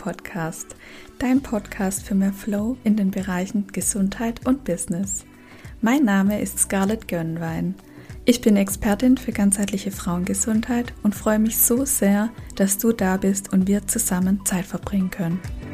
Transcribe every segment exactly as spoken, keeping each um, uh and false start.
Podcast, dein Podcast für mehr Flow in den Bereichen Gesundheit und Business. Mein Name ist Scarlett Gönnwein. Ich bin Expertin für ganzheitliche Frauengesundheit und freue mich so sehr, dass du da bist und wir zusammen Zeit verbringen können.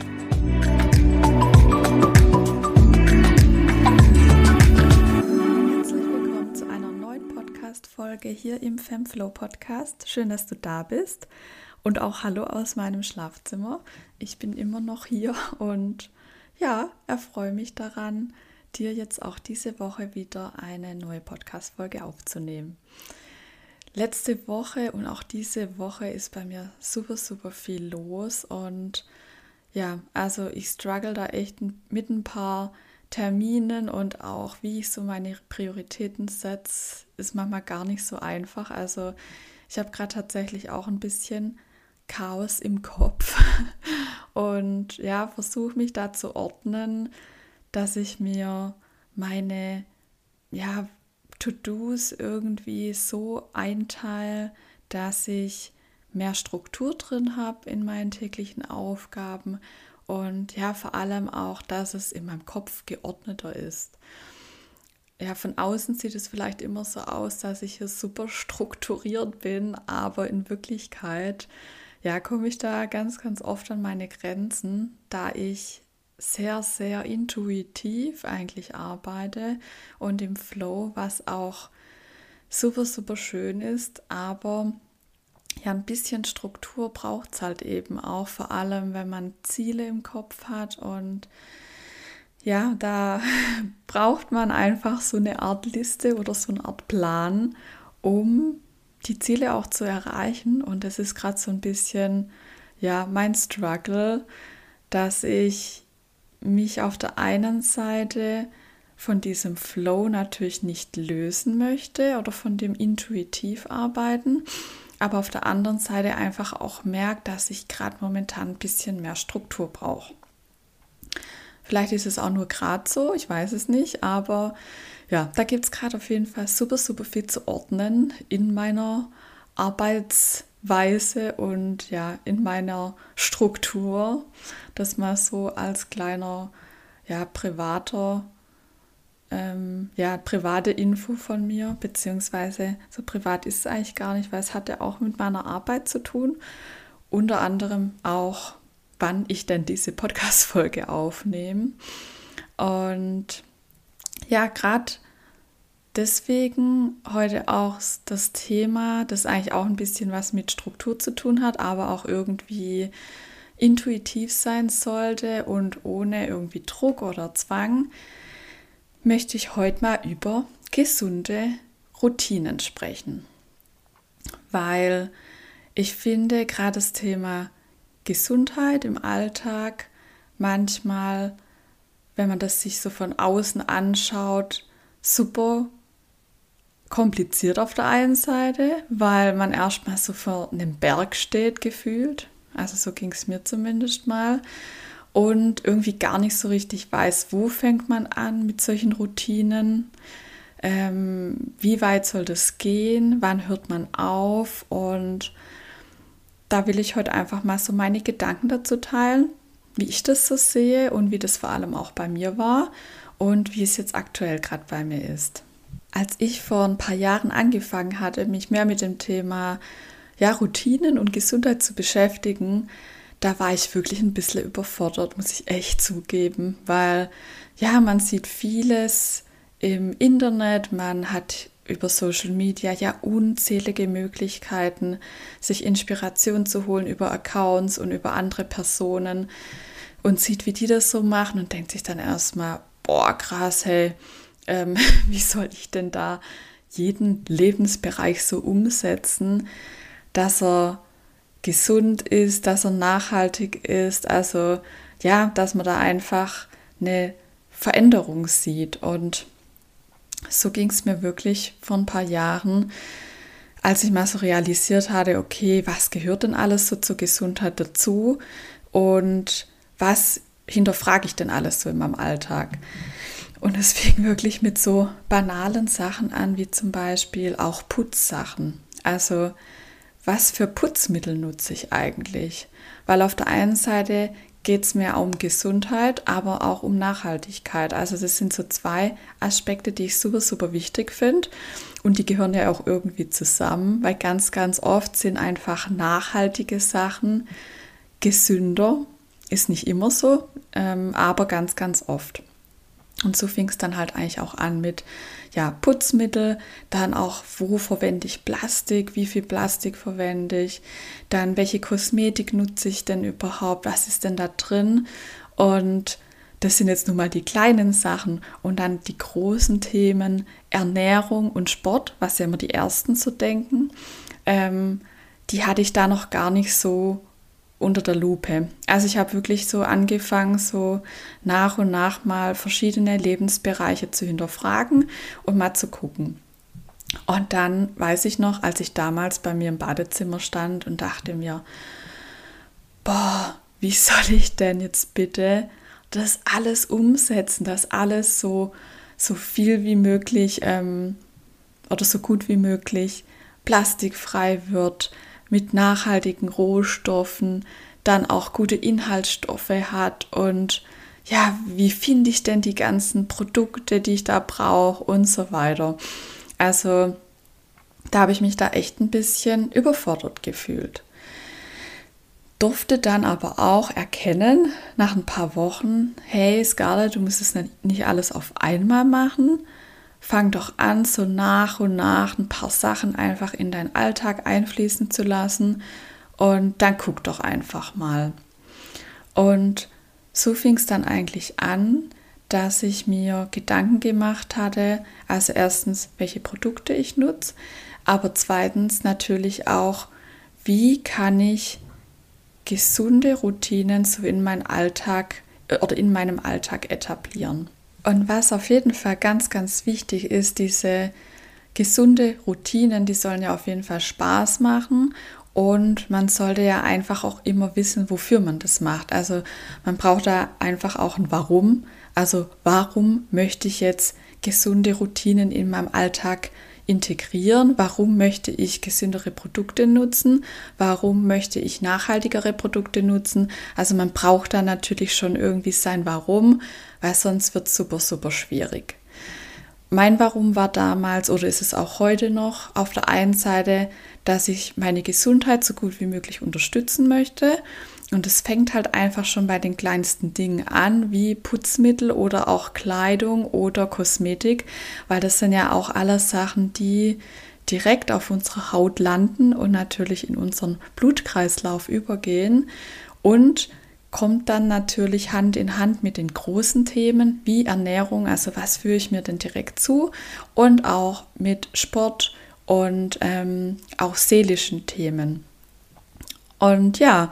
Herzlich willkommen zu einer neuen Podcast-Folge hier im FemFlow Podcast. Schön, dass du da bist. Und auch Hallo aus meinem Schlafzimmer. Ich bin immer noch hier und ja, erfreue mich daran, dir jetzt auch diese Woche wieder eine neue Podcast-Folge aufzunehmen. Letzte Woche und auch diese Woche ist bei mir super, super viel los und ja, also ich struggle da echt mit ein paar Terminen und auch wie ich so meine Prioritäten setze, ist manchmal gar nicht so einfach. Also ich habe gerade tatsächlich auch ein bisschen Chaos im Kopf und ja, versuche mich da zu ordnen, dass ich mir meine ja, To-Dos irgendwie so einteile, dass ich mehr Struktur drin habe in meinen täglichen Aufgaben und ja, vor allem auch, dass es in meinem Kopf geordneter ist. Ja, von außen sieht es vielleicht immer so aus, dass ich hier super strukturiert bin, aber in Wirklichkeit ja, komme ich da ganz, ganz oft an meine Grenzen, da ich sehr, sehr intuitiv eigentlich arbeite und im Flow, was auch super, super schön ist, aber ja, ein bisschen Struktur braucht es halt eben auch, vor allem, wenn man Ziele im Kopf hat und ja, da braucht man einfach so eine Art Liste oder so eine Art Plan, um die Ziele auch zu erreichen. Und das ist gerade so ein bisschen ja mein Struggle, dass ich mich auf der einen Seite von diesem Flow natürlich nicht lösen möchte oder von dem intuitiv arbeiten, aber auf der anderen Seite einfach auch merke, dass ich gerade momentan ein bisschen mehr Struktur brauche. Vielleicht ist es auch nur gerade so, ich weiß es nicht, aber ja, da gibt es gerade auf jeden Fall super, super viel zu ordnen in meiner Arbeitsweise und ja, in meiner Struktur. Das mal so als kleiner, ja, privater, ähm, ja, private Info von mir, beziehungsweise so privat ist es eigentlich gar nicht, weil es hat ja auch mit meiner Arbeit zu tun. Unter anderem auch, wann ich denn diese Podcast-Folge aufnehme. Und ja, gerade deswegen heute auch das Thema, das eigentlich auch ein bisschen was mit Struktur zu tun hat, aber auch irgendwie intuitiv sein sollte und ohne irgendwie Druck oder Zwang, möchte ich heute mal über gesunde Routinen sprechen. Weil ich finde, gerade das Thema Gesundheit im Alltag manchmal, wenn man das sich so von außen anschaut, super kompliziert auf der einen Seite, weil man erstmal so vor einem Berg steht gefühlt, also so ging es mir zumindest mal, und irgendwie gar nicht so richtig weiß, wo fängt man an mit solchen Routinen, ähm, wie weit soll das gehen, wann hört man auf, und da will ich heute einfach mal so meine Gedanken dazu teilen, wie ich das so sehe und wie das vor allem auch bei mir war und wie es jetzt aktuell gerade bei mir ist. Als ich vor ein paar Jahren angefangen hatte, mich mehr mit dem Thema ja, Routinen und Gesundheit zu beschäftigen, da war ich wirklich ein bisschen überfordert, muss ich echt zugeben, weil ja, man sieht vieles im Internet, man hat über Social Media ja unzählige Möglichkeiten, sich Inspiration zu holen über Accounts und über andere Personen und sieht, wie die das so machen und denkt sich dann erstmal, boah, krass, hey, ähm, wie soll ich denn da jeden Lebensbereich so umsetzen, dass er gesund ist, dass er nachhaltig ist, also ja, dass man da einfach eine Veränderung sieht. Und so ging es mir wirklich vor ein paar Jahren, als ich mal so realisiert hatte, okay, was gehört denn alles so zur Gesundheit dazu und was hinterfrage ich denn alles so in meinem Alltag? Und es fing wirklich mit so banalen Sachen an, wie zum Beispiel auch Putzsachen. Also was für Putzmittel nutze ich eigentlich? Weil auf der einen Seite geht es mir auch um Gesundheit, aber auch um Nachhaltigkeit. Also das sind so zwei Aspekte, die ich super, super wichtig finde. Und die gehören ja auch irgendwie zusammen, weil ganz, ganz oft sind einfach nachhaltige Sachen gesünder. Ist nicht immer so, ähm, aber ganz, ganz oft. Und so fing es dann halt eigentlich auch an mit ja, Putzmittel, dann auch, wo verwende ich Plastik, wie viel Plastik verwende ich, dann welche Kosmetik nutze ich denn überhaupt, was ist denn da drin, und das sind jetzt nun mal die kleinen Sachen, und dann die großen Themen Ernährung und Sport, was ja immer die ersten so denken, ähm, die hatte ich da noch gar nicht so unter der Lupe. Also ich habe wirklich so angefangen, so nach und nach mal verschiedene Lebensbereiche zu hinterfragen und mal zu gucken. Und dann weiß ich noch, als ich damals bei mir im Badezimmer stand und dachte mir, boah, wie soll ich denn jetzt bitte das alles umsetzen, dass alles so, so viel wie möglich ähm, oder so gut wie möglich plastikfrei wird, mit nachhaltigen Rohstoffen, dann auch gute Inhaltsstoffe hat, und ja, wie finde ich denn die ganzen Produkte, die ich da brauche und so weiter. Also da habe ich mich da echt ein bisschen überfordert gefühlt. Durfte dann aber auch erkennen, nach ein paar Wochen, hey Scarlett, du musst es nicht alles auf einmal machen. Fang doch an, so nach und nach ein paar Sachen einfach in deinen Alltag einfließen zu lassen, und dann guck doch einfach mal. Und so fing es dann eigentlich an, dass ich mir Gedanken gemacht hatte, also erstens, welche Produkte ich nutze, aber zweitens natürlich auch, wie kann ich gesunde Routinen so in meinen Alltag oder in meinem Alltag etablieren. Und was auf jeden Fall ganz, ganz wichtig ist, diese gesunde Routinen, die sollen ja auf jeden Fall Spaß machen, und man sollte ja einfach auch immer wissen, wofür man das macht. Also man braucht da einfach auch ein Warum. Also warum möchte ich jetzt gesunde Routinen in meinem Alltag integrieren? Warum möchte ich gesündere Produkte nutzen? Warum möchte ich nachhaltigere Produkte nutzen? Also man braucht da natürlich schon irgendwie sein Warum, weil sonst wird es super, super schwierig. Mein Warum war damals, oder ist es auch heute noch, auf der einen Seite, dass ich meine Gesundheit so gut wie möglich unterstützen möchte. Und es fängt halt einfach schon bei den kleinsten Dingen an, wie Putzmittel oder auch Kleidung oder Kosmetik, weil das sind ja auch alles Sachen, die direkt auf unserer Haut landen und natürlich in unseren Blutkreislauf übergehen, und kommt dann natürlich Hand in Hand mit den großen Themen wie Ernährung, also was führe ich mir denn direkt zu, und auch mit Sport und ähm, auch seelischen Themen. Und ja,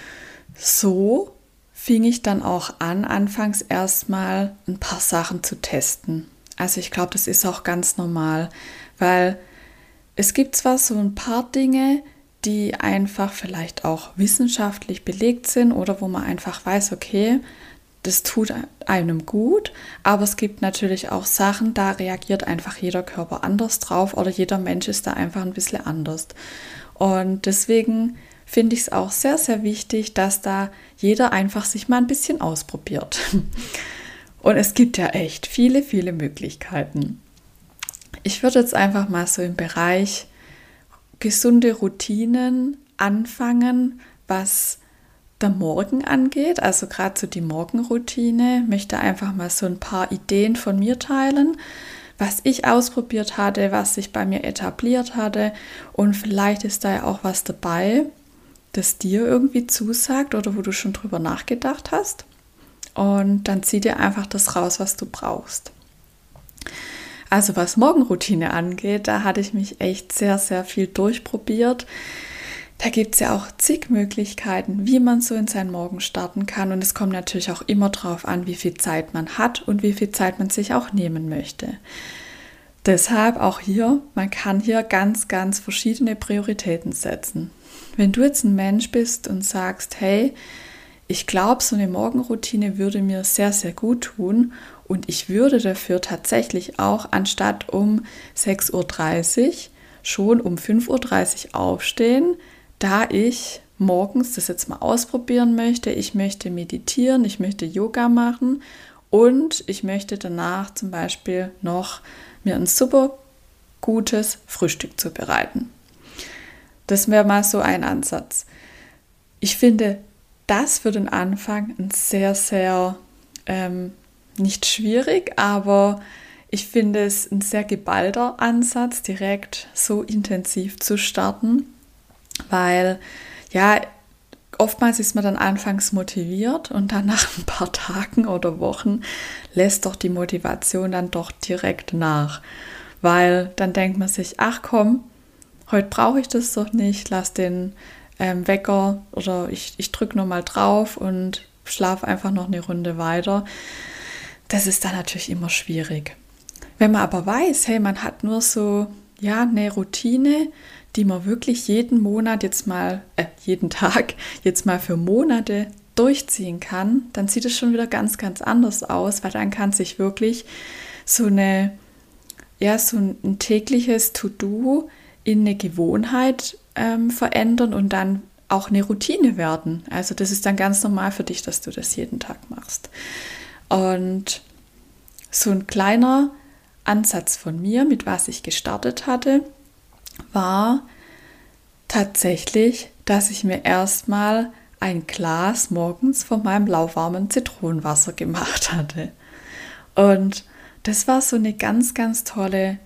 so fing ich dann auch an, anfangs erstmal ein paar Sachen zu testen. Also ich glaube, das ist auch ganz normal, weil es gibt zwar so ein paar Dinge, die einfach vielleicht auch wissenschaftlich belegt sind oder wo man einfach weiß, okay, das tut einem gut, aber es gibt natürlich auch Sachen, da reagiert einfach jeder Körper anders drauf oder jeder Mensch ist da einfach ein bisschen anders. Und deswegen finde ich es auch sehr, sehr wichtig, dass da jeder einfach sich mal ein bisschen ausprobiert. Und es gibt ja echt viele, viele Möglichkeiten. Ich würde jetzt einfach mal so im Bereich gesunde Routinen anfangen, was der Morgen angeht, also gerade so die Morgenroutine, möchte einfach mal so ein paar Ideen von mir teilen, was ich ausprobiert hatte, was sich bei mir etabliert hatte, und vielleicht ist da ja auch was dabei, das dir irgendwie zusagt oder wo du schon drüber nachgedacht hast, und dann zieh dir einfach das raus, was du brauchst. Also was Morgenroutine angeht, da hatte ich mich echt sehr, sehr viel durchprobiert. Da gibt es ja auch zig Möglichkeiten, wie man so in seinen Morgen starten kann. Und es kommt natürlich auch immer darauf an, wie viel Zeit man hat und wie viel Zeit man sich auch nehmen möchte. Deshalb auch hier, man kann hier ganz, ganz verschiedene Prioritäten setzen. Wenn du jetzt ein Mensch bist und sagst, hey, ich glaube, so eine Morgenroutine würde mir sehr, sehr gut tun, und ich würde dafür tatsächlich auch anstatt um sechs Uhr dreißig schon um fünf Uhr dreißig aufstehen, da ich morgens das jetzt mal ausprobieren möchte. Ich möchte meditieren, ich möchte Yoga machen und ich möchte danach zum Beispiel noch mir ein super gutes Frühstück zubereiten. Das wäre mal so ein Ansatz. Ich finde das für den Anfang ein sehr, sehr, ähm, nicht schwierig, aber ich finde es ein sehr geballter Ansatz, direkt so intensiv zu starten, weil ja, oftmals ist man dann anfangs motiviert und dann nach ein paar Tagen oder Wochen lässt doch die Motivation dann doch direkt nach, weil dann denkt man sich, ach komm, heute brauche ich das doch nicht, lass den ähm, Wecker oder ich, ich drücke nochmal drauf und schlafe einfach noch eine Runde weiter. Das ist dann natürlich immer schwierig. Wenn man aber weiß, hey, man hat nur so ja, eine Routine, die man wirklich jeden Monat jetzt mal, äh, jeden Tag jetzt mal für Monate durchziehen kann, dann sieht es schon wieder ganz, ganz anders aus, weil dann kann sich wirklich so eine, ja, so ein, ein tägliches To-Do in eine Gewohnheit ähm, verändern und dann auch eine Routine werden. Also das ist dann ganz normal für dich, dass du das jeden Tag machst. Und so ein kleiner Ansatz von mir, mit was ich gestartet hatte, war tatsächlich, dass ich mir erstmal ein Glas morgens von meinem lauwarmen Zitronenwasser gemacht hatte. Und das war so eine ganz, ganz tolle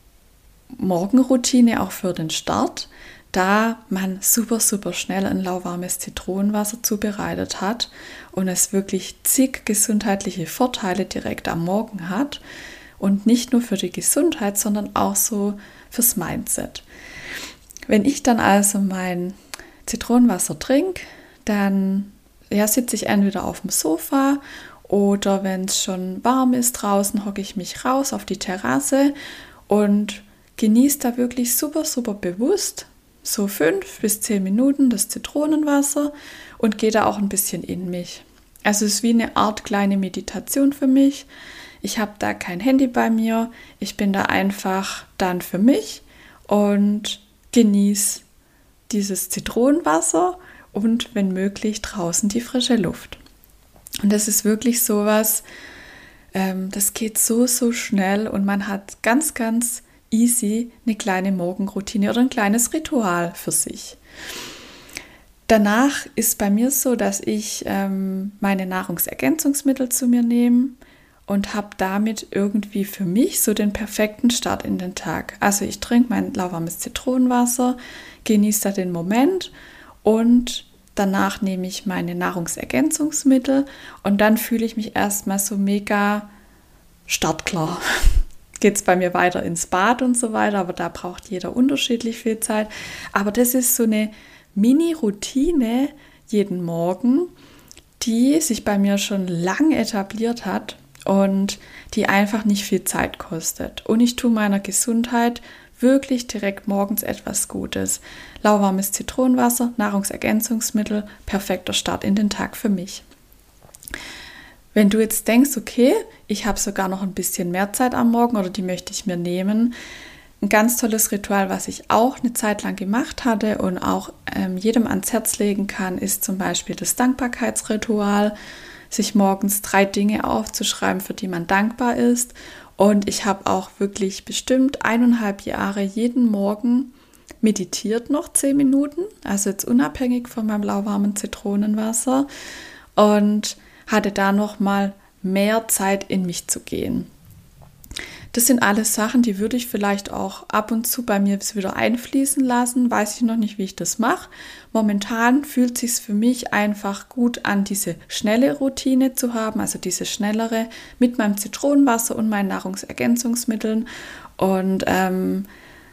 Morgenroutine auch für den Start, da man super, super schnell ein lauwarmes Zitronenwasser zubereitet hat und es wirklich zig gesundheitliche Vorteile direkt am Morgen hat und nicht nur für die Gesundheit, sondern auch so fürs Mindset. Wenn ich dann also mein Zitronenwasser trinke, dann ja, sitze ich entweder auf dem Sofa oder wenn es schon warm ist draußen, hocke ich mich raus auf die Terrasse und genieße da wirklich super, super bewusst so fünf bis zehn Minuten das Zitronenwasser und gehe da auch ein bisschen in mich. Also es ist wie eine Art kleine Meditation für mich. Ich habe da kein Handy bei mir. Ich bin da einfach dann für mich und genieße dieses Zitronenwasser und wenn möglich draußen die frische Luft. Und das ist wirklich sowas, ähm, das geht so, so schnell und man hat ganz, ganz easy eine kleine Morgenroutine oder ein kleines Ritual für sich. Danach ist bei mir so, dass ich ähm, meine Nahrungsergänzungsmittel zu mir nehme und habe damit irgendwie für mich so den perfekten Start in den Tag. Also ich trinke mein lauwarmes Zitronenwasser, genieße da den Moment und danach nehme ich meine Nahrungsergänzungsmittel und dann fühle ich mich erstmal so mega startklar. Geht es bei mir weiter ins Bad und so weiter, aber da braucht jeder unterschiedlich viel Zeit. Aber das ist so eine Mini-Routine jeden Morgen, die sich bei mir schon lang etabliert hat und die einfach nicht viel Zeit kostet. Und ich tue meiner Gesundheit wirklich direkt morgens etwas Gutes. Lauwarmes Zitronenwasser, Nahrungsergänzungsmittel, perfekter Start in den Tag für mich. Wenn du jetzt denkst, okay, ich habe sogar noch ein bisschen mehr Zeit am Morgen oder die möchte ich mir nehmen, ein ganz tolles Ritual, was ich auch eine Zeit lang gemacht hatte und auch ähm, jedem ans Herz legen kann, ist zum Beispiel das Dankbarkeitsritual, sich morgens drei Dinge aufzuschreiben, für die man dankbar ist. Und ich habe auch wirklich bestimmt eineinhalb Jahre jeden Morgen meditiert noch zehn Minuten, also jetzt unabhängig von meinem lauwarmen Zitronenwasser und hatte da noch mal mehr Zeit in mich zu gehen. Das sind alles Sachen, die würde ich vielleicht auch ab und zu bei mir wieder einfließen lassen. Weiß ich noch nicht, wie ich das mache. Momentan fühlt es sich für mich einfach gut an, diese schnelle Routine zu haben, also diese schnellere mit meinem Zitronenwasser und meinen Nahrungsergänzungsmitteln. Und ähm,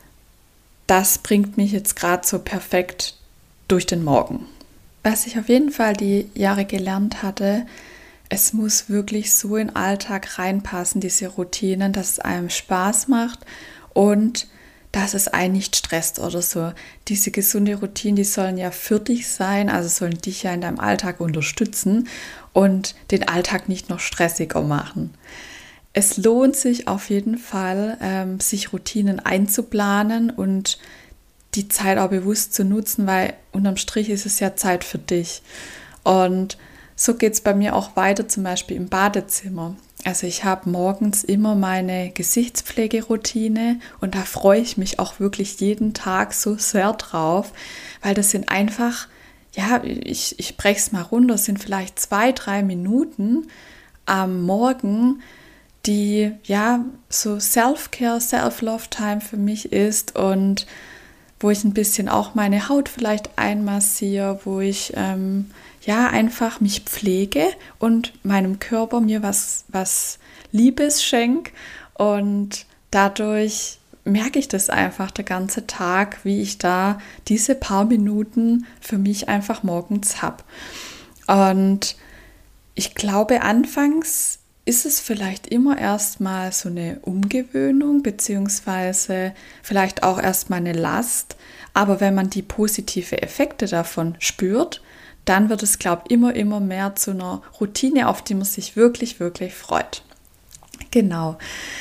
das bringt mich jetzt gerade so perfekt durch den Morgen. Was ich auf jeden Fall die Jahre gelernt hatte, es muss wirklich so in den Alltag reinpassen, diese Routinen, dass es einem Spaß macht und dass es einen nicht stresst oder so. Diese gesunde Routinen, die sollen ja für dich sein, also sollen dich ja in deinem Alltag unterstützen und den Alltag nicht noch stressiger machen. es lohnt sich auf jeden Fall, ähm, sich Routinen einzuplanen und die Zeit auch bewusst zu nutzen, weil unterm Strich ist es ja Zeit für dich. Und so geht es bei mir auch weiter, zum Beispiel im Badezimmer. Also ich habe morgens immer meine Gesichtspflegeroutine und da freue ich mich auch wirklich jeden Tag so sehr drauf, weil das sind einfach, ja, ich, ich breche es mal runter, es sind vielleicht zwei, drei Minuten am Morgen, die ja so Self-Care, Self-Love-Time für mich ist und wo ich ein bisschen auch meine Haut vielleicht einmassiere, wo ich ähm, ja einfach mich pflege und meinem Körper mir was, was Liebes schenke und dadurch merke ich das einfach der ganze Tag, wie ich da diese paar Minuten für mich einfach morgens habe. Und ich glaube, anfangs ist es vielleicht immer erstmal so eine Umgewöhnung, beziehungsweise vielleicht auch erstmal eine Last. Aber wenn man die positiven Effekte davon spürt, dann wird es, glaube ich, immer, immer mehr zu einer Routine, auf die man sich wirklich, wirklich freut. Genau.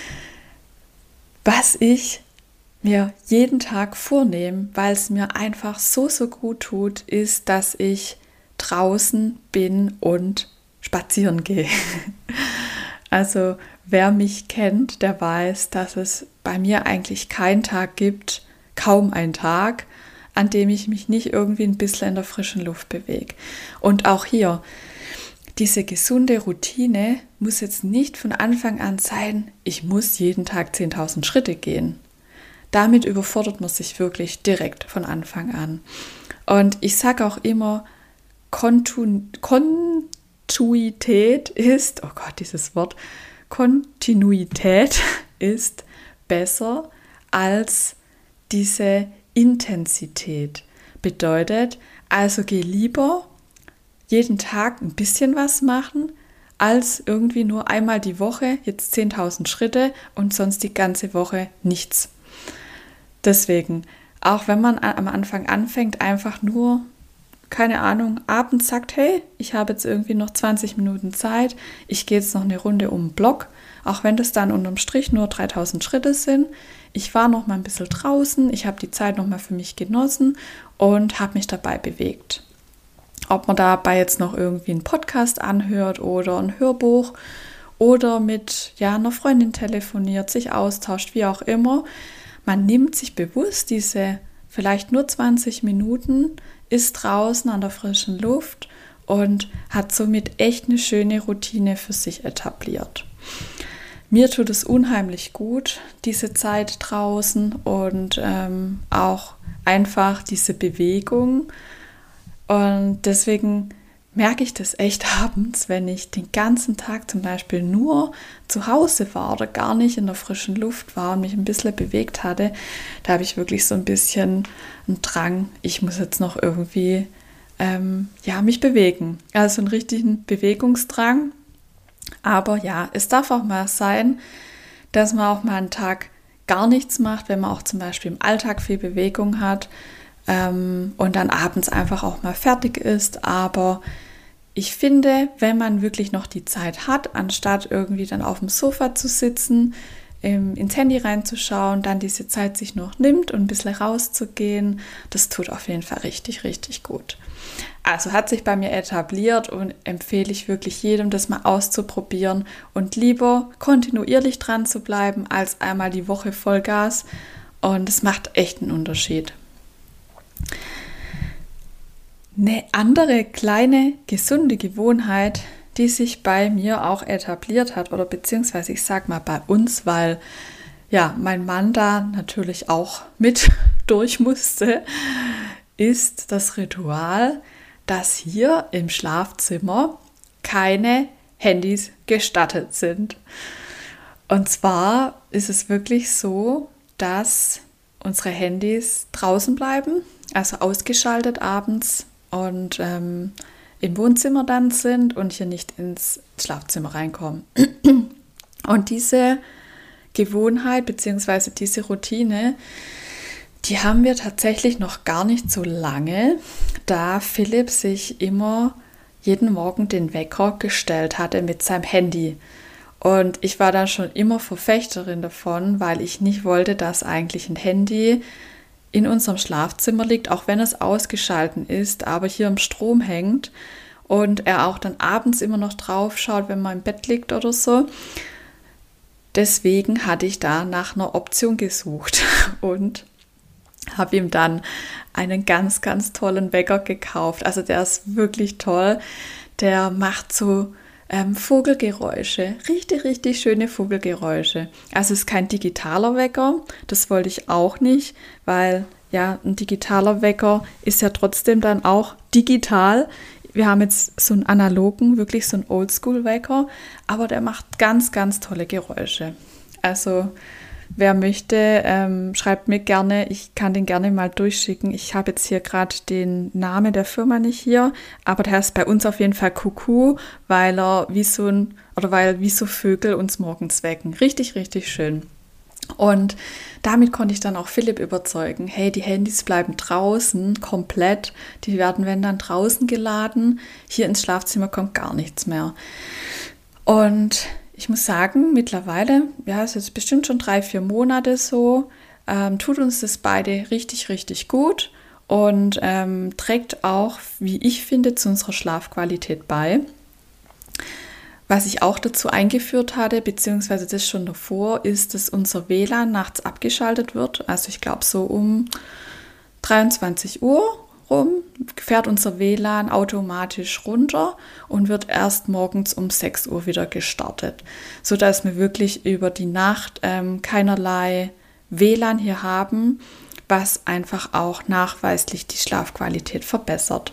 Was ich mir jeden Tag vornehme, weil es mir einfach so, so gut tut, ist, dass ich draußen bin und spazieren gehe. Also wer mich kennt, der weiß, dass es bei mir eigentlich keinen Tag gibt, kaum einen Tag, an dem ich mich nicht irgendwie ein bisschen in der frischen Luft bewege. Und auch hier, diese gesunde Routine muss jetzt nicht von Anfang an sein, ich muss jeden Tag zehntausend Schritte gehen. Damit überfordert man sich wirklich direkt von Anfang an. Und ich sage auch immer, Kontu- Kontinuität ist, oh Gott, dieses Wort, Kontinuität ist besser als diese Intensität. Bedeutet, also geh lieber jeden Tag ein bisschen was machen, als irgendwie nur einmal die Woche, jetzt zehntausend Schritte und sonst die ganze Woche nichts. Deswegen, auch wenn man am Anfang anfängt, einfach nur, keine Ahnung, abends sagt, hey, ich habe jetzt irgendwie noch zwanzig Minuten Zeit, ich gehe jetzt noch eine Runde um den Block, auch wenn das dann unterm Strich nur dreitausend Schritte sind. Ich war noch mal ein bisschen draußen, ich habe die Zeit noch mal für mich genossen und habe mich dabei bewegt. Ob man dabei jetzt noch irgendwie einen Podcast anhört oder ein Hörbuch oder mit ja, einer Freundin telefoniert, sich austauscht, wie auch immer. Man nimmt sich bewusst diese vielleicht nur zwanzig Minuten, ist draußen an der frischen Luft und hat somit echt eine schöne Routine für sich etabliert. Mir tut es unheimlich gut, diese Zeit draußen und ähm, auch einfach diese Bewegung. Und deswegen merke ich das echt abends, wenn ich den ganzen Tag zum Beispiel nur zu Hause war oder gar nicht in der frischen Luft war und mich ein bisschen bewegt hatte, da habe ich wirklich so ein bisschen einen Drang, ich muss jetzt noch irgendwie ähm, ja, mich bewegen. Also einen richtigen Bewegungsdrang. Aber ja, es darf auch mal sein, dass man auch mal einen Tag gar nichts macht, wenn man auch zum Beispiel im Alltag viel Bewegung hat ähm, und dann abends einfach auch mal fertig ist. Aber ich finde, wenn man wirklich noch die Zeit hat, anstatt irgendwie dann auf dem Sofa zu sitzen, ähm, ins Handy reinzuschauen, dann diese Zeit sich noch nimmt und ein bisschen rauszugehen, das tut auf jeden Fall richtig, richtig gut. Also hat sich bei mir etabliert und empfehle ich wirklich jedem, das mal auszuprobieren und lieber kontinuierlich dran zu bleiben, als einmal die Woche Vollgas. Und es macht echt einen Unterschied. Eine andere kleine gesunde Gewohnheit, die sich bei mir auch etabliert hat oder beziehungsweise ich sag mal bei uns, weil ja mein Mann da natürlich auch mit durch musste, ist das Ritual, dass hier im Schlafzimmer keine Handys gestattet sind. Und zwar ist es wirklich so, dass unsere Handys draußen bleiben, also ausgeschaltet abends und ähm, im Wohnzimmer dann sind und hier nicht ins Schlafzimmer reinkommen. Und diese Gewohnheit bzw. diese Routine, die haben wir tatsächlich noch gar nicht so lange, da Philipp sich immer jeden Morgen den Wecker gestellt hatte mit seinem Handy. Und ich war dann schon immer Verfechterin davon, weil ich nicht wollte, dass eigentlich ein Handy in unserem Schlafzimmer liegt, auch wenn es ausgeschalten ist, aber hier im Strom hängt und er auch dann abends immer noch drauf schaut, wenn man im Bett liegt oder so. Deswegen hatte ich da nach einer Option gesucht und habe ihm dann einen ganz, ganz tollen Wecker gekauft. Also der ist wirklich toll. Der macht so ähm, Vogelgeräusche, richtig, richtig schöne Vogelgeräusche. Also es ist kein digitaler Wecker, das wollte ich auch nicht, weil ja, ein digitaler Wecker ist ja trotzdem dann auch digital. Wir haben jetzt so einen analogen, wirklich so einen Oldschool-Wecker, aber der macht ganz, ganz tolle Geräusche. Also wer möchte, ähm, schreibt mir gerne, ich kann den gerne mal durchschicken. Ich habe jetzt hier gerade den Namen der Firma nicht hier, aber der heißt bei uns auf jeden Fall Kuckuck, weil er wie so ein, oder weil wie so Vögel uns morgens wecken. Richtig, richtig schön. Und damit konnte ich dann auch Philipp überzeugen, hey, die Handys bleiben draußen komplett, die werden, wenn dann draußen geladen, hier ins Schlafzimmer kommt gar nichts mehr. Und ich muss sagen, mittlerweile, ja, es ist bestimmt schon drei, vier Monate so, ähm, tut uns das beide richtig, richtig gut und ähm, trägt auch, wie ich finde, zu unserer Schlafqualität bei. Was ich auch dazu eingeführt hatte, beziehungsweise das schon davor, ist, dass unser W L A N nachts abgeschaltet wird. Also ich glaube so um dreiundzwanzig Uhr rum fährt unser W L A N automatisch runter und wird erst morgens um sechs Uhr wieder gestartet, sodass wir wirklich über die Nacht ähm, keinerlei W L A N hier haben, was einfach auch nachweislich die Schlafqualität verbessert.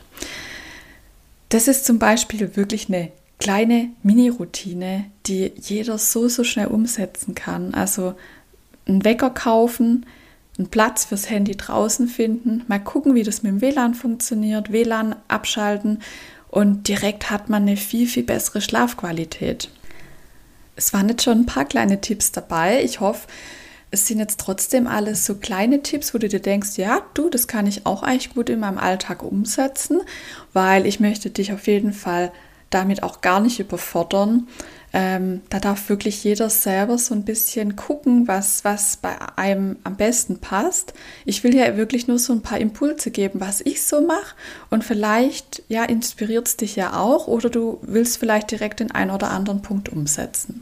Das ist zum Beispiel wirklich eine kleine Mini-Routine, die jeder so, so schnell umsetzen kann. Also einen Wecker kaufen, einen Platz fürs Handy draußen finden, mal gucken, wie das mit dem W L A N funktioniert, W L A N abschalten und direkt hat man eine viel, viel bessere Schlafqualität. Es waren jetzt schon ein paar kleine Tipps dabei. Ich hoffe, es sind jetzt trotzdem alles so kleine Tipps, wo du dir denkst, ja, du, das kann ich auch eigentlich gut in meinem Alltag umsetzen, weil ich möchte dich auf jeden Fall damit auch gar nicht überfordern. Ähm, da darf wirklich jeder selber so ein bisschen gucken, was, was bei einem am besten passt. Ich will ja wirklich nur so ein paar Impulse geben, was ich so mache und vielleicht ja, inspiriert es dich ja auch oder du willst vielleicht direkt den einen oder anderen Punkt umsetzen.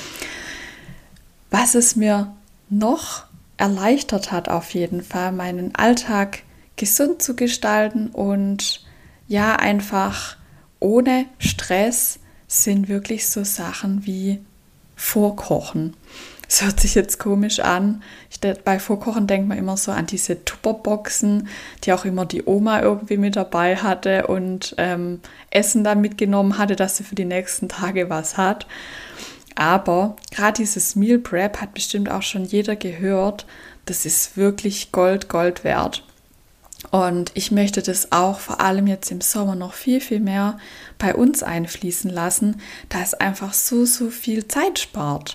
Was es mir noch erleichtert hat, auf jeden Fall meinen Alltag gesund zu gestalten und ja, einfach ohne Stress, sind wirklich so Sachen wie Vorkochen. Das hört sich jetzt komisch an. Ich, bei Vorkochen denkt man immer so an diese Tupperboxen, die auch immer die Oma irgendwie mit dabei hatte und ähm, Essen dann mitgenommen hatte, dass sie für die nächsten Tage was hat. Aber gerade dieses Meal Prep hat bestimmt auch schon jeder gehört. Das ist wirklich Gold, Gold wert. Und ich möchte das auch vor allem jetzt im Sommer noch viel, viel mehr bei uns einfließen lassen, da es einfach so, so viel Zeit spart.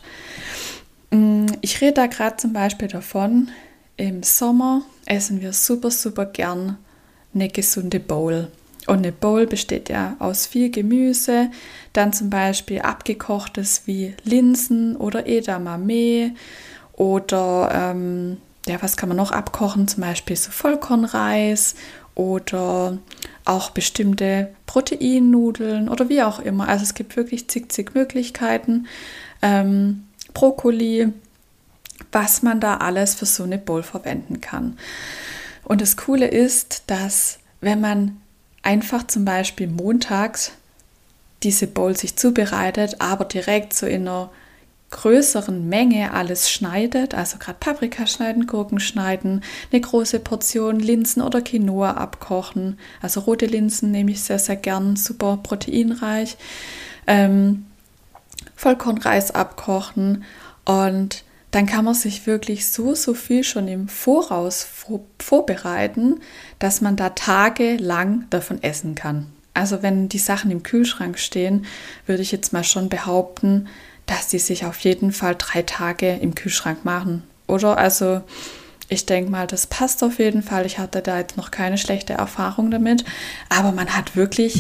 Ich rede da gerade zum Beispiel davon, im Sommer essen wir super, super gern eine gesunde Bowl. Und eine Bowl besteht ja aus viel Gemüse, dann zum Beispiel abgekochtes wie Linsen oder Edamame oder ähm, ja, was kann man noch abkochen? Zum Beispiel so Vollkornreis oder auch bestimmte Proteinnudeln oder wie auch immer. Also es gibt wirklich zig, zig Möglichkeiten. Ähm, Brokkoli, was man da alles für so eine Bowl verwenden kann. Und das Coole ist, dass wenn man einfach zum Beispiel montags diese Bowl sich zubereitet, aber direkt so in einer größeren Menge alles schneidet, also gerade Paprika schneiden, Gurken schneiden, eine große Portion Linsen oder Quinoa abkochen, also rote Linsen nehme ich sehr, sehr gern, super proteinreich, ähm, Vollkornreis abkochen und dann kann man sich wirklich so, so viel schon im Voraus vor, vorbereiten, dass man da tagelang davon essen kann. Also wenn die Sachen im Kühlschrank stehen, würde ich jetzt mal schon behaupten, dass die sich auf jeden Fall drei Tage im Kühlschrank machen. Oder also ich denke mal, das passt auf jeden Fall. Ich hatte da jetzt noch keine schlechte Erfahrung damit. Aber man hat wirklich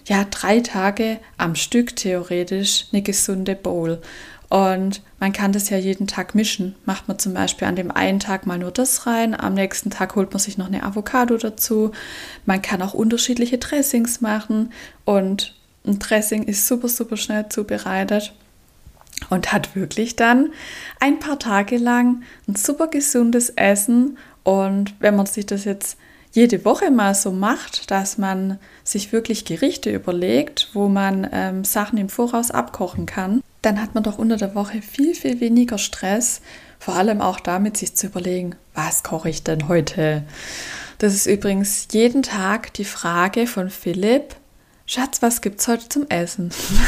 ja drei Tage am Stück theoretisch eine gesunde Bowl. Und man kann das ja jeden Tag mischen. Macht man zum Beispiel an dem einen Tag mal nur das rein, am nächsten Tag holt man sich noch eine Avocado dazu. Man kann auch unterschiedliche Dressings machen und ein Dressing ist super, super schnell zubereitet und hat wirklich dann ein paar Tage lang ein super gesundes Essen. Und wenn man sich das jetzt jede Woche mal so macht, dass man sich wirklich Gerichte überlegt, wo man ähm, Sachen im Voraus abkochen kann, dann hat man doch unter der Woche viel, viel weniger Stress, vor allem auch damit, sich zu überlegen, was koche ich denn heute? Das ist übrigens jeden Tag die Frage von Philipp: Schatz, was gibt's heute zum Essen?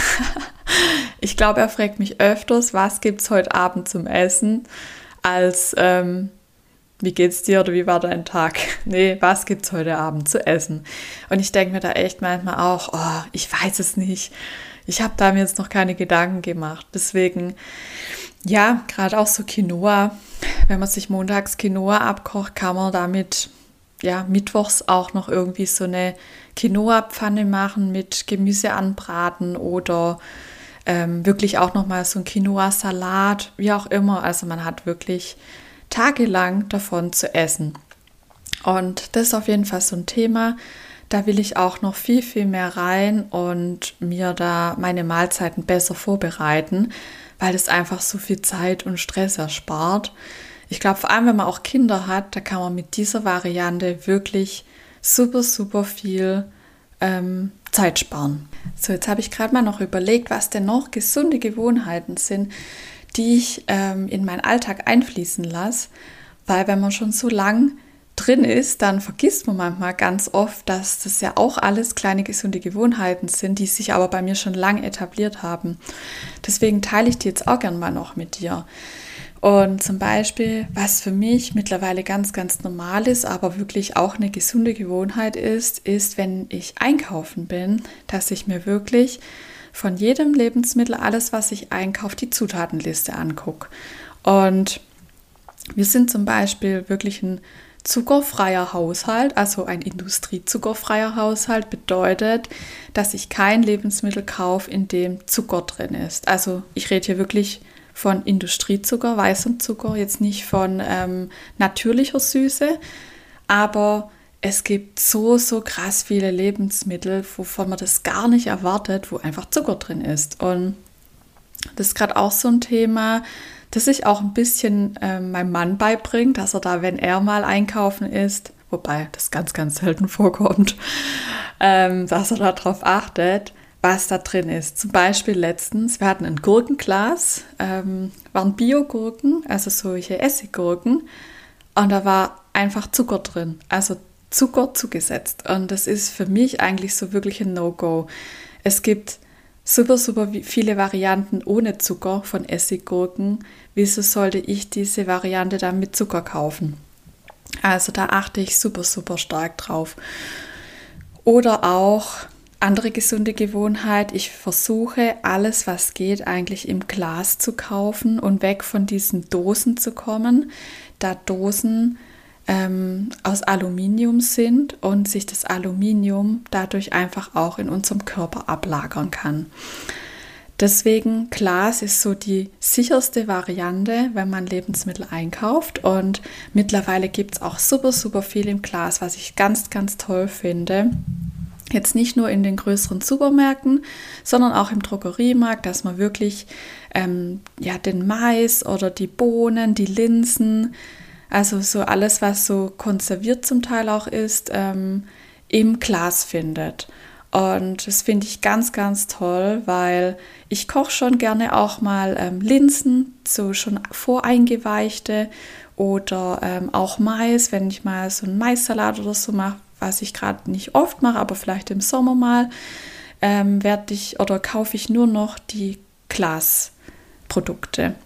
Ich glaube, er fragt mich öfters, was gibt's heute Abend zum Essen, als ähm, wie geht's dir oder wie war dein Tag? Nee, was gibt's heute Abend zu essen? Und ich denke mir da echt manchmal auch, oh, ich weiß es nicht. Ich habe da mir jetzt noch keine Gedanken gemacht. Deswegen, ja, gerade auch so Quinoa. Wenn man sich montags Quinoa abkocht, kann man damit ja mittwochs auch noch irgendwie so eine Quinoa-Pfanne machen mit Gemüse anbraten oder ähm, wirklich auch nochmal so ein Quinoa-Salat, wie auch immer. Also man hat wirklich tagelang davon zu essen. Und das ist auf jeden Fall so ein Thema. Da will ich auch noch viel, viel mehr rein und mir da meine Mahlzeiten besser vorbereiten, weil das einfach so viel Zeit und Stress erspart. Ich glaube, vor allem, wenn man auch Kinder hat, da kann man mit dieser Variante wirklich super, super viel ähm, Zeit sparen. So, jetzt habe ich gerade mal noch überlegt, was denn noch gesunde Gewohnheiten sind, die ich ähm, in meinen Alltag einfließen lasse, weil wenn man schon so lang drin ist, dann vergisst man manchmal ganz oft, dass das ja auch alles kleine gesunde Gewohnheiten sind, die sich aber bei mir schon lange etabliert haben. Deswegen teile ich die jetzt auch gerne mal noch mit dir. Und zum Beispiel, was für mich mittlerweile ganz, ganz normal ist, aber wirklich auch eine gesunde Gewohnheit ist, ist, wenn ich einkaufen bin, dass ich mir wirklich von jedem Lebensmittel, alles, was ich einkaufe, die Zutatenliste angucke. Und wir sind zum Beispiel wirklich ein zuckerfreier Haushalt, also ein industriezuckerfreier Haushalt, bedeutet, dass ich kein Lebensmittel kaufe, in dem Zucker drin ist. Also ich rede hier wirklich von Industriezucker, weißem Zucker, jetzt nicht von ähm, natürlicher Süße, aber es gibt so, so krass viele Lebensmittel, wovon man das gar nicht erwartet, wo einfach Zucker drin ist. Und das ist gerade auch so ein Thema, das ich auch ein bisschen äh, meinem Mann beibringe, dass er da, wenn er mal einkaufen ist, wobei das ganz, ganz selten vorkommt, ähm, dass er darauf achtet, was da drin ist. Zum Beispiel letztens, wir hatten ein Gurkenglas, ähm, waren Bio-Gurken, also solche Essiggurken, und da war einfach Zucker drin, also Zucker zugesetzt. Und das ist für mich eigentlich so wirklich ein No-Go. Es gibt super, super viele Varianten ohne Zucker von Essiggurken. Wieso sollte ich diese Variante dann mit Zucker kaufen? Also da achte ich super, super stark drauf. Oder auch andere gesunde Gewohnheit. Ich versuche alles, was geht, eigentlich im Glas zu kaufen und weg von diesen Dosen zu kommen, da Dosen ähm, aus Aluminium sind und sich das Aluminium dadurch einfach auch in unserem Körper ablagern kann. Deswegen Glas ist so die sicherste Variante, wenn man Lebensmittel einkauft, und mittlerweile gibt es auch super, super viel im Glas, was ich ganz, ganz toll finde. Jetzt nicht nur in den größeren Supermärkten, sondern auch im Drogeriemarkt, dass man wirklich ähm, ja, den Mais oder die Bohnen, die Linsen, also so alles, was so konserviert zum Teil auch ist, ähm, im Glas findet. Und das finde ich ganz, ganz toll, weil ich koche schon gerne auch mal ähm, Linsen, so schon voreingeweichte, oder ähm, auch Mais, wenn ich mal so einen Maissalat oder so mache, was ich gerade nicht oft mache, aber vielleicht im Sommer mal, ähm, werde ich oder kaufe ich nur noch die Glasprodukte.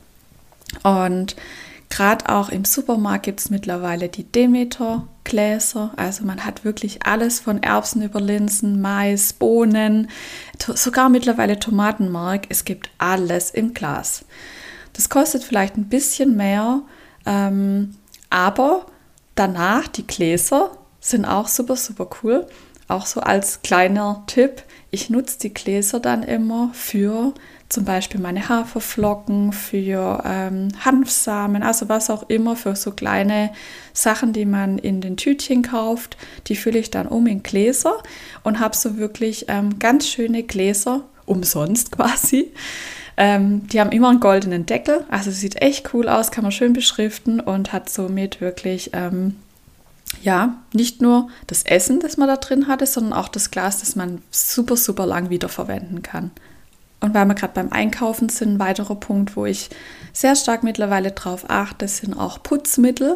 Und gerade auch im Supermarkt gibt es mittlerweile die Demeter-Gläser. Also man hat wirklich alles von Erbsen über Linsen, Mais, Bohnen, to- sogar mittlerweile Tomatenmark. Es gibt alles im Glas. Das kostet vielleicht ein bisschen mehr, ähm, aber danach die Gläser sind auch super, super cool. Auch so als kleiner Tipp, ich nutze die Gläser dann immer für zum Beispiel meine Haferflocken, für ähm, Hanfsamen, also was auch immer, für so kleine Sachen, die man in den Tütchen kauft. Die fülle ich dann um in Gläser und habe so wirklich ähm, ganz schöne Gläser, umsonst quasi. Ähm, die haben immer einen goldenen Deckel, also sieht echt cool aus, kann man schön beschriften und hat somit wirklich, ähm, ja, nicht nur das Essen, das man da drin hatte, sondern auch das Glas, das man super, super lang wiederverwenden kann. Und weil wir gerade beim Einkaufen sind, ein weiterer Punkt, wo ich sehr stark mittlerweile drauf achte, sind auch Putzmittel,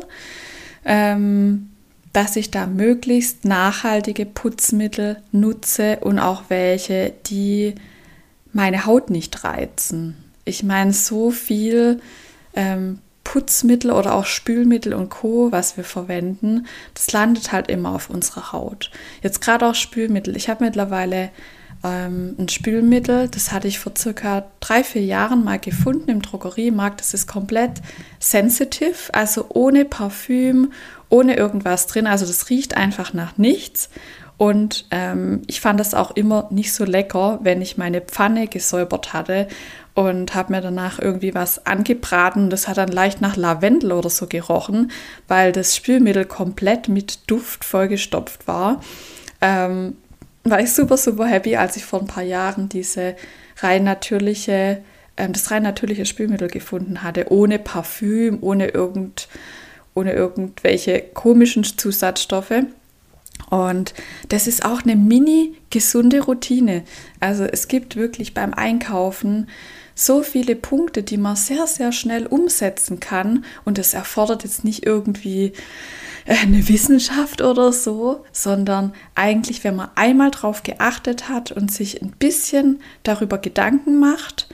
ähm, dass ich da möglichst nachhaltige Putzmittel nutze und auch welche, die meine Haut nicht reizen. Ich meine, so viel ähm, Putzmittel oder auch Spülmittel und Co., was wir verwenden, das landet halt immer auf unserer Haut. Jetzt gerade auch Spülmittel. Ich habe mittlerweile ähm, ein Spülmittel, das hatte ich vor circa drei, vier Jahren mal gefunden im Drogeriemarkt. Das ist komplett sensitive, also ohne Parfüm, ohne irgendwas drin. Also das riecht einfach nach nichts. Und ähm, ich fand das auch immer nicht so lecker, wenn ich meine Pfanne gesäubert hatte und habe mir danach irgendwie was angebraten. Das hat dann leicht nach Lavendel oder so gerochen, weil das Spülmittel komplett mit Duft vollgestopft war. Ähm, war ich super, super happy, als ich vor ein paar Jahren diese rein natürliche, ähm, das rein natürliche Spülmittel gefunden hatte, ohne Parfüm, ohne, irgend, ohne irgendwelche komischen Zusatzstoffe. Und das ist auch eine mini gesunde Routine. Also es gibt wirklich beim Einkaufen so viele Punkte, die man sehr, sehr schnell umsetzen kann. Und das erfordert jetzt nicht irgendwie eine Wissenschaft oder so, sondern eigentlich, wenn man einmal drauf geachtet hat und sich ein bisschen darüber Gedanken macht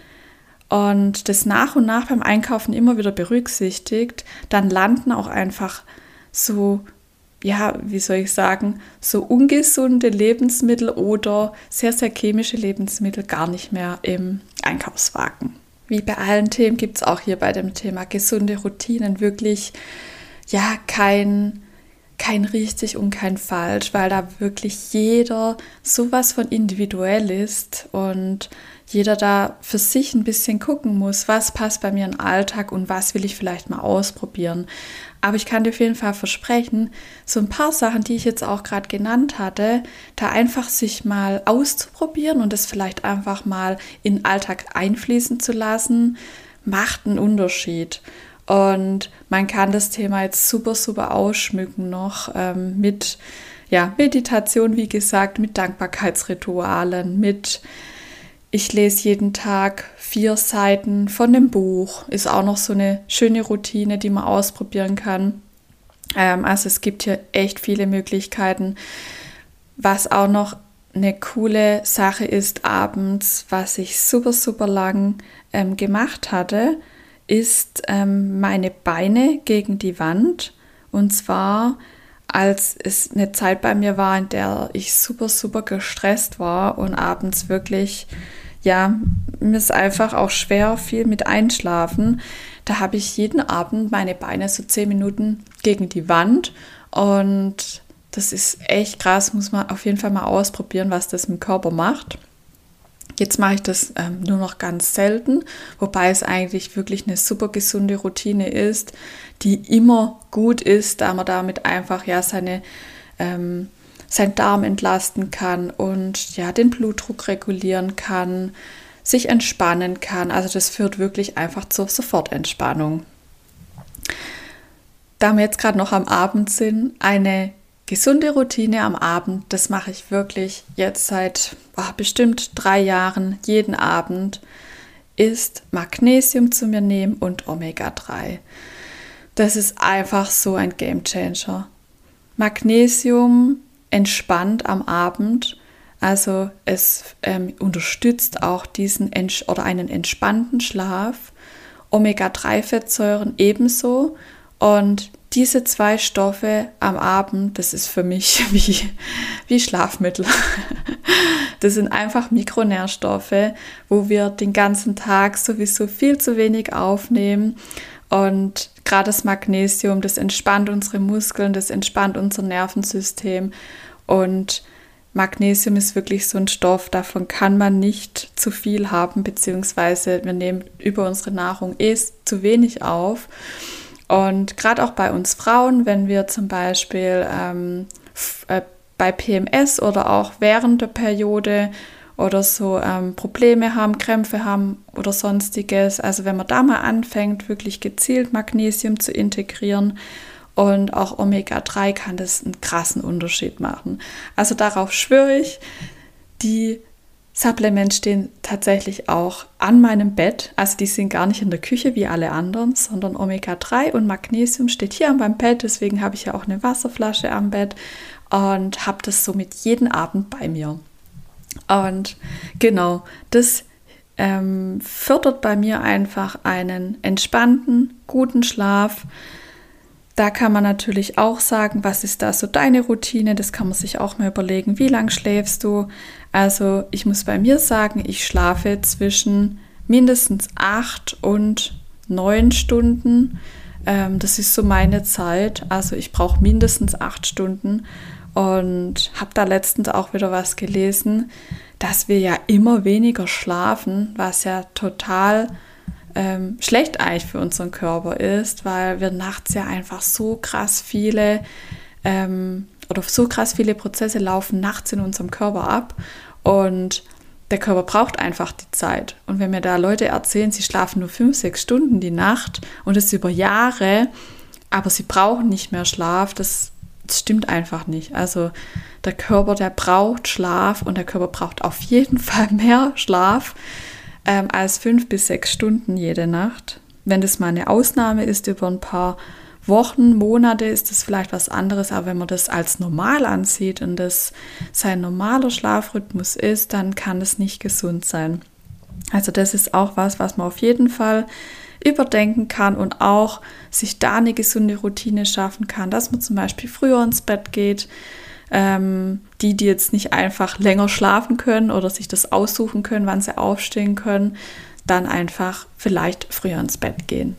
und das nach und nach beim Einkaufen immer wieder berücksichtigt, dann landen auch einfach so, ja, wie soll ich sagen, so ungesunde Lebensmittel oder sehr, sehr chemische Lebensmittel gar nicht mehr im Einkaufswagen. Wie bei allen Themen gibt es auch hier bei dem Thema gesunde Routinen wirklich, ja, kein, kein richtig und kein falsch, weil da wirklich jeder sowas von individuell ist und jeder da für sich ein bisschen gucken muss, was passt bei mir im Alltag und was will ich vielleicht mal ausprobieren. Aber ich kann dir auf jeden Fall versprechen, so ein paar Sachen, die ich jetzt auch gerade genannt hatte, da einfach sich mal auszuprobieren und es vielleicht einfach mal in den Alltag einfließen zu lassen, macht einen Unterschied. Und man kann das Thema jetzt super, super ausschmücken noch ähm, mit ja, Meditation, wie gesagt, mit Dankbarkeitsritualen, mit ich lese jeden Tag vier Seiten von dem Buch. Ist auch noch so eine schöne Routine, die man ausprobieren kann. Ähm, also es gibt hier echt viele Möglichkeiten. Was auch noch eine coole Sache ist abends, was ich super, super lang ähm, gemacht hatte, ist ähm, meine Beine gegen die Wand. Und zwar, als es eine Zeit bei mir war, in der ich super, super gestresst war und abends wirklich, ja, mir ist einfach auch schwer viel mit Einschlafen. Da habe ich jeden Abend meine Beine so zehn Minuten gegen die Wand und das ist echt krass, muss man auf jeden Fall mal ausprobieren, was das im Körper macht. Jetzt mache ich das ähm, nur noch ganz selten, wobei es eigentlich wirklich eine super gesunde Routine ist, die immer gut ist, da man damit einfach ja seine ähm, seinen Darm entlasten kann und ja den Blutdruck regulieren kann, sich entspannen kann. Also das führt wirklich einfach zur Sofortentspannung. Da wir jetzt gerade noch am Abend sind, eine gesunde Routine am Abend, das mache ich wirklich jetzt seit oh, bestimmt drei Jahren jeden Abend, ist Magnesium zu mir nehmen und Omega drei. Das ist einfach so ein Gamechanger. Magnesium entspannt am Abend, also es ähm, unterstützt auch diesen ents- oder einen entspannten Schlaf. Omega drei Fettsäuren ebenso und diese zwei Stoffe am Abend, das ist für mich wie, wie Schlafmittel. Das sind einfach Mikronährstoffe, wo wir den ganzen Tag sowieso viel zu wenig aufnehmen. Und gerade das Magnesium, das entspannt unsere Muskeln, das entspannt unser Nervensystem. Und Magnesium ist wirklich so ein Stoff, davon kann man nicht zu viel haben, beziehungsweise wir nehmen über unsere Nahrung eh zu wenig auf. Und gerade auch bei uns Frauen, wenn wir zum Beispiel ähm, f- äh, bei P M S oder auch während der Periode oder so ähm, Probleme haben, Krämpfe haben oder sonstiges, also wenn man da mal anfängt, wirklich gezielt Magnesium zu integrieren, und auch Omega drei kann das einen krassen Unterschied machen. Also darauf schwöre ich, die Supplements stehen tatsächlich auch an meinem Bett. Also die sind gar nicht in der Küche wie alle anderen, sondern Omega drei und Magnesium steht hier an meinem Bett. Deswegen habe ich ja auch eine Wasserflasche am Bett und habe das somit jeden Abend bei mir. Und genau, das ähm, fördert bei mir einfach einen entspannten, guten Schlaf. Da kann man natürlich auch sagen, was ist da so deine Routine? Das kann man sich auch mal überlegen, wie lange schläfst du? Also ich muss bei mir sagen, ich schlafe zwischen mindestens acht und neun Stunden. Ähm, das ist so meine Zeit. Also ich brauche mindestens acht Stunden und habe da letztens auch wieder was gelesen, dass wir ja immer weniger schlafen, was ja total Ähm, schlecht eigentlich für unseren Körper ist, weil wir nachts ja einfach so krass viele ähm, oder so krass viele Prozesse laufen nachts in unserem Körper ab und der Körper braucht einfach die Zeit. Und wenn mir da Leute erzählen, sie schlafen nur fünf, sechs Stunden die Nacht und das über Jahre, aber sie brauchen nicht mehr Schlaf, das, das stimmt einfach nicht. Also der Körper, der braucht Schlaf und der Körper braucht auf jeden Fall mehr Schlaf Ähm, als fünf bis sechs Stunden jede Nacht. Wenn das mal eine Ausnahme ist über ein paar Wochen, Monate, ist das vielleicht was anderes, aber wenn man das als normal ansieht und das sein normaler Schlafrhythmus ist, dann kann das nicht gesund sein. Also das ist auch was, was man auf jeden Fall überdenken kann und auch sich da eine gesunde Routine schaffen kann, dass man zum Beispiel früher ins Bett geht. Ähm, die, die jetzt nicht einfach länger schlafen können oder sich das aussuchen können, wann sie aufstehen können, dann einfach vielleicht früher ins Bett gehen.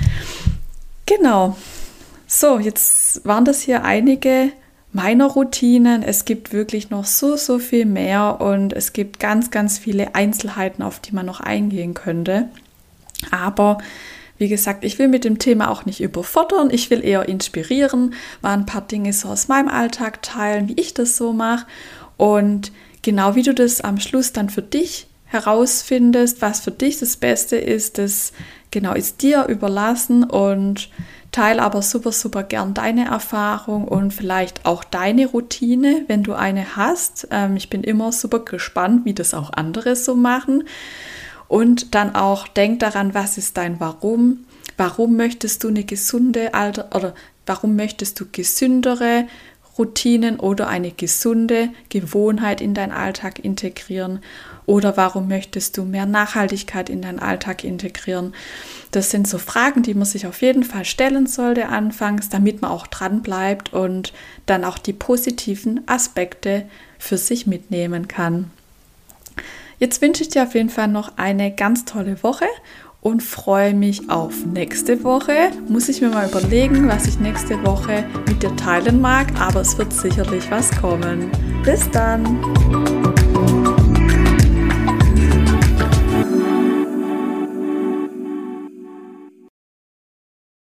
Genau. So, jetzt waren das hier einige meiner Routinen. Es gibt wirklich noch so, so viel mehr und es gibt ganz, ganz viele Einzelheiten, auf die man noch eingehen könnte. Aber wie gesagt, ich will mit dem Thema auch nicht überfordern, ich will eher inspirieren, mal ein paar Dinge so aus meinem Alltag teilen, wie ich das so mache und genau wie du das am Schluss dann für dich herausfindest, was für dich das Beste ist, das genau ist dir überlassen und teile aber super, super gern deine Erfahrung und vielleicht auch deine Routine, wenn du eine hast. Ähm, ich bin immer super gespannt, wie das auch andere so machen. Und dann auch denk daran, was ist dein Warum? Warum möchtest du eine gesunde Alter oder warum möchtest du gesündere Routinen oder eine gesunde Gewohnheit in deinen Alltag integrieren? Oder warum möchtest du mehr Nachhaltigkeit in deinen Alltag integrieren? Das sind so Fragen, die man sich auf jeden Fall stellen sollte anfangs, damit man auch dran bleibt und dann auch die positiven Aspekte für sich mitnehmen kann. Jetzt wünsche ich dir auf jeden Fall noch eine ganz tolle Woche und freue mich auf nächste Woche. Muss ich mir mal überlegen, was ich nächste Woche mit dir teilen mag, aber es wird sicherlich was kommen. Bis dann!